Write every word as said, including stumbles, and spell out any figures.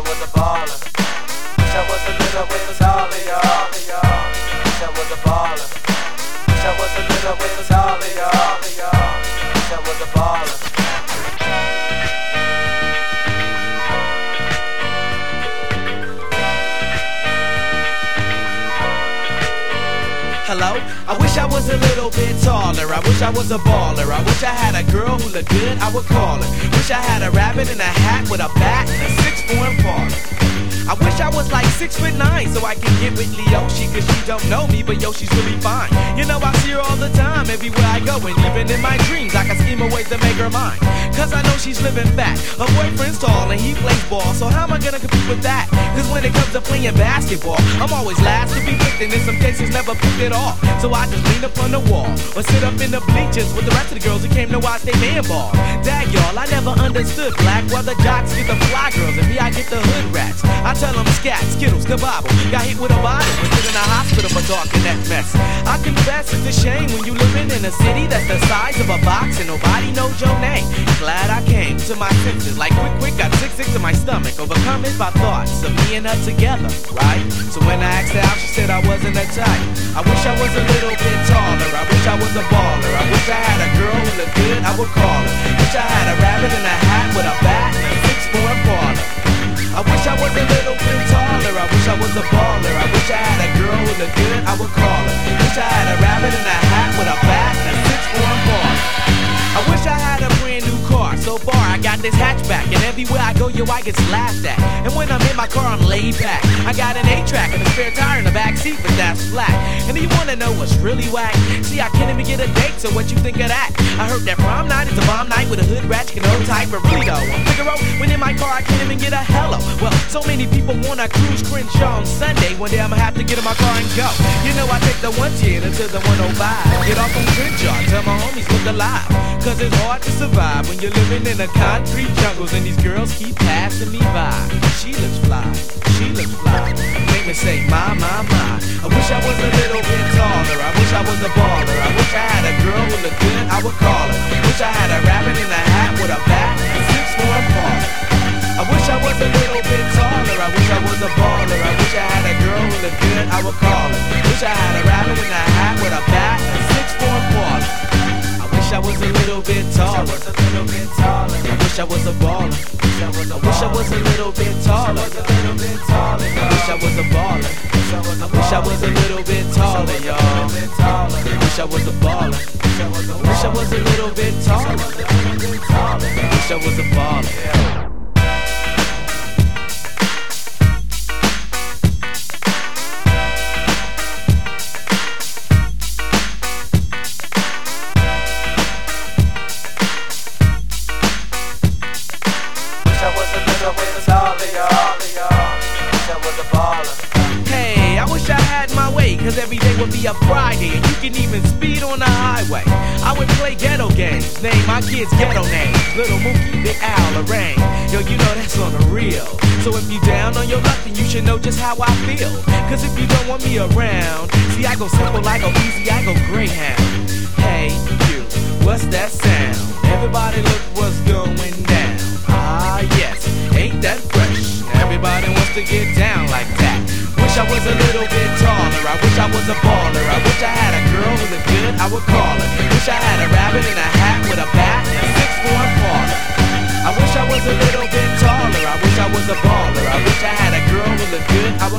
was a baller. Wish I was a little bit taller, y'all. Wish I was a baller. Wish I was a little bit taller, y'all. Wish I was a baller. Hello? I wish I was a little bit taller. I wish I was a baller. I wish I had a girl who looked good, I would call her. Wish I had a rabbit in a hat with a bat and a six-foot parlor. I wish I was like six foot nine so I can get with Leoshi, cause she don't know me, but yo, she's really fine. You know I see her all the time, everywhere I go, and even in my dreams I can scheme a way to make her mine. Cause I know she's living fat. Her boyfriend's tall and he plays ball, so how am I gonna compete with that? Cause when it comes to playing basketball, I'm always last to be picked, and in some cases never picked at all. So I just lean up on the wall or sit up in the bleachers with the rest of the girls who came to watch they man ball. Dag y'all, I never understood black, why the jocks get the fly girls and me I get the hood rats. I tell them scat, skittles, kabobble. Got hit with a bottle and put in a hospital for talking that mess. I confess it's a shame when you living in a city that's the size of a box and nobody knows your name. Glad I came to my senses, like quick, quick, got sick, sick to my stomach. Overcome it by thoughts of me and her together, right? So when I asked her out, she said I wasn't that type. I wish I was a little bit taller. I wish I was a baller. I wish I had a girl who looked good, I would call her. Wish I had a rabbit in a hat with a bat and a six-foot parlor. I wish I was a little bit taller. I wish I was a baller. I wish I had a girl who looked good, I would call her. Wish I had a rabbit in a hat with a bat and a six-foot parlor. I wish I had a brand new car. So far I got this hatchback, and everywhere I go, yo, I get laughed at. And when I'm in my car, I'm laid back. I got an eight-track and a spare tire in the back seat, but that's flat. And you wanna know what's really whack? See, I can't even get a date, so what you think of that? I heard that prom night is a bomb night with a hood ratchet and no type of really though. Figaro, when in my car, I can't even get a hello. Well, so many people wanna cruise Crenshaw on Sunday. One day I'ma have to get in my car and go. You know I take the one ten until the one oh five. Get off on Crenshaw, tell my homies look alive. Cause it's hard to survive when you're living in the concrete jungles and these girls keep passing me by. She looks fly, she looks fly. Make me say, my, my, my. I wish I was a little bit taller. I wish I was a baller. I wish I had a girl who looked good, I would call her. Wish I had a rabbit in a hat with a bat and six-foot parlor. I wish I was a little bit taller. I wish I was a baller. I wish I had a girl who looked good, I would call her. Wish I had a rabbit in a hat with a bat and six-foot parlor. I wish I was a little bit taller. I wish I was a baller. I wish I was a little bit taller. I wish I was a baller. I wish I was a little bit taller, y'all. I wish I was a baller. I wish I was a little bit taller. I wish I was a baller. Hey, I wish I had my way, cause every day would be a Friday and you can even speed on the highway. I would play ghetto games, name my kids ghetto names. Little Mookie, Big Al, Lorraine. Yo, you know that's on the real. So if you down on your luck, then you should know just how I feel. Cause if you don't want me around, see I go simple, I go easy, I go Greyhound. Hey, you, what's that sound? Everybody look what's going down. Ah, yes, ain't that fresh? Everybody wants to get down like that. Wish I was a little bit taller. I wish I was a baller. I wish I had a girl who looked good, I would call her. Wish I had a rabbit in a hat with a bat and a six-foot parlor. I wish I was a little bit taller. I wish I was a baller. I wish I had a girl who looked good, I would